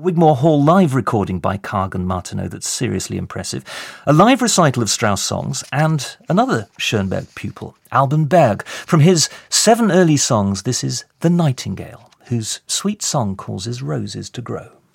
Wigmore Hall live recording by Karg and Martineau that's seriously impressive, a live recital of Strauss songs, and another Schoenberg pupil, Alban Berg. From his 7 early songs, this is The Nightingale, whose sweet song causes roses to grow.